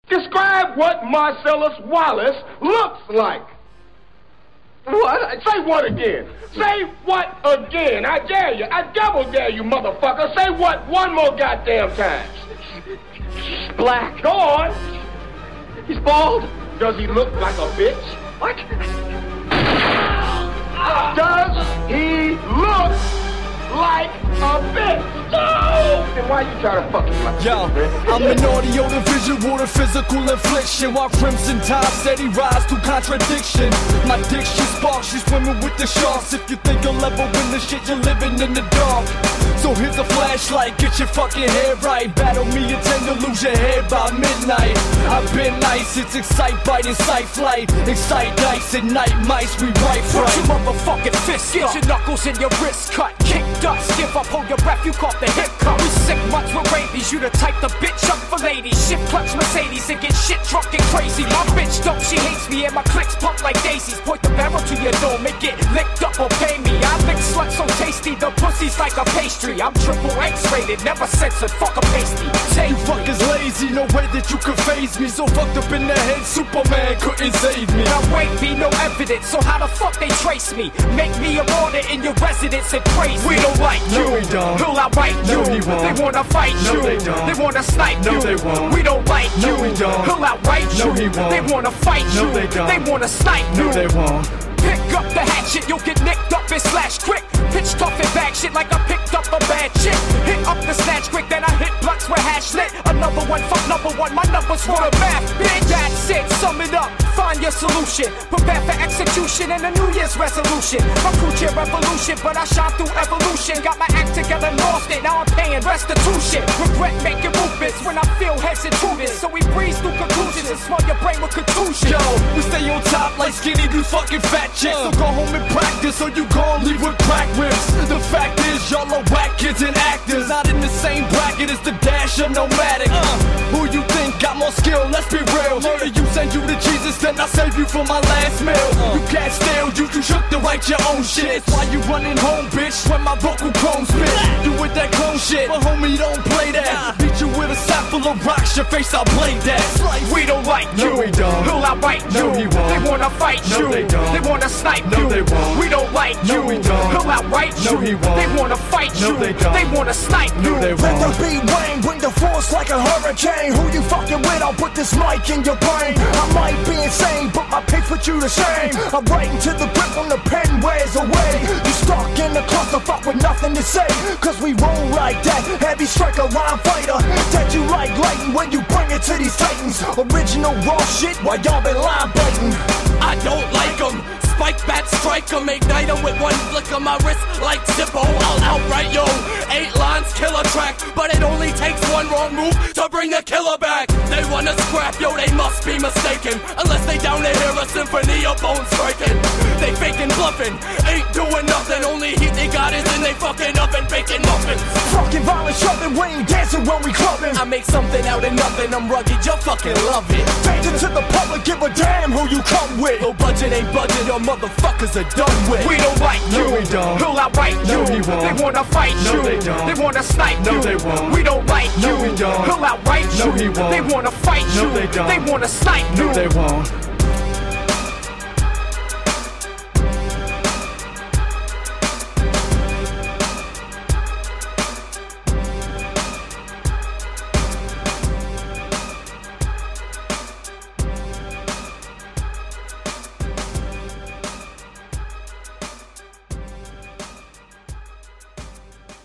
Describe what Marcellus Wallace looks like. What? Say what again? Say what again? I dare you. I double dare you, motherfucker. Say what one more goddamn time. He's black. Go on. He's bald. Does he look like a bitch? What? Does he look like a bitch? No! Then why you try to fuck him like Yo, I'm an audio to visual to physical infliction, while Crimson Tide steady rise through contradiction. My diction sparks, she's swimming with the sharks. If you think you'll ever win the shit, you're living in the dark. So here's a flashlight, get your fucking head right. Battle me, intend to lose your head by midnight. I've been nice, it's excite, bite, incite flight. Excite dice at night, mice, we right. Put your motherfucking fists up. Get your knuckles and your wrists cut. Kick dust, give up, hold your breath, you caught the hiccup. We sick months with rabies, you the type the bitch up for ladies. Shift clutch Mercedes and get shit drunk and crazy. My bitch dope, she hates me and my clicks pump like daisies. Point the barrel to your dome and get licked up or pay me. I lick sluts so tasty, the pussy's like a pastry. I'm triple X rated, never censored, fuck a pasty. You fuckers lazy, no way that you could phase me. So fucked up in the head, Superman couldn't save me. Now wait, be no evidence, so how the fuck they trace me? Make me a martyr in your residence and praise me. We don't like you, no, we don't. He'll outright you. No, he won't. They wanna fight no, you, they don't. They wanna snipe no, you. They won't. We don't like no, you, we don't. He'll outright no, you. He won't. They wanna fight no, you, they don't. They wanna snipe no, you. They won't. Pick up the hatchet, you'll get nicked up and slashed quick. Pitch tough and bag shit like I picked up a bad chick. Hit up the snatch quick, then I hit blunts with hash lit. Another one, fuck number one, my numbers for the math. Big that's it, sum it up, find your solution. Prepare for execution and a New Year's resolution. My crew cheer revolution, but I shine through evolution. Got my act together, lost it, now I'm paying restitution. Regret making movements when I feel heads intruded. So we breeze through conclusions and swell your brain with contusion. Yo, we stay on top like skinny dudes fucking fat chicks. So go home and practice or you gon' leave with crack ribs. The fact is y'all are whack kids and actors, not in the same bracket as the Dash or Nomadic. Who you think got more skill? Let's be real. Murder you, send you to Jesus, then I save you for my last meal. You can't steal, you shook to write your own shit. Why you running home, bitch, when my vocal chrome spit? You with that clone shit, but homie don't play that. Beat you with a sack full of rocks, your face I'll blade that. We don't like you, no, we don't. He'll outright no, you. He won't. They wanna fight no, you, they don't. They wanna snipe no, you. They won't. We don't like no, you, we don't. He'll outright no, you. He won't. They wanna fight no, you, they don't. They wanna snipe you. no, they Let won't. the beat rain, bring the force like a hurricane. Who you fucking with? I'll put this mic in your brain. I might be insane, but my pick put you to shame. I'm writing to the grip when the pen wears away. You stuck in the clusterfuck with nothing to say. Cause we roll like that, heavy striker, rhyme fighter. That you like lighting when you bring it to these titans. Original raw shit while y'all been line biting. I don't like 'em. Spike bat, strike 'em, ignite 'em with one flick of my wrist like Zippo. I'll outright yo. 8 lines, kill a track, but it only takes one wrong move to bring the killer back. They wanna scrap, yo, they must be mistaken. Unless they down to hear a symphony of bones breaking. They faking bluffing, ain't doing nothing. Only heat they got is in they fucking oven baking muffins. Fucking violent shoving, we ain't dancing when we clubbing. I make something out of nothing, I'm rugged, you'll fucking love it. Danger to the public, give a damn who you come with. Low budget ain't budget, your motherfuckers are done with. We don't like you, no, we don't. He'll outright no, you. He won't. They wanna fight no, you, they don't. They wanna snipe no, you. They won't. We don't like no, you, we don't. He'll outright no, you. He won't. They wanna fight no, you, they don't. They wanna snipe no, you. They won't.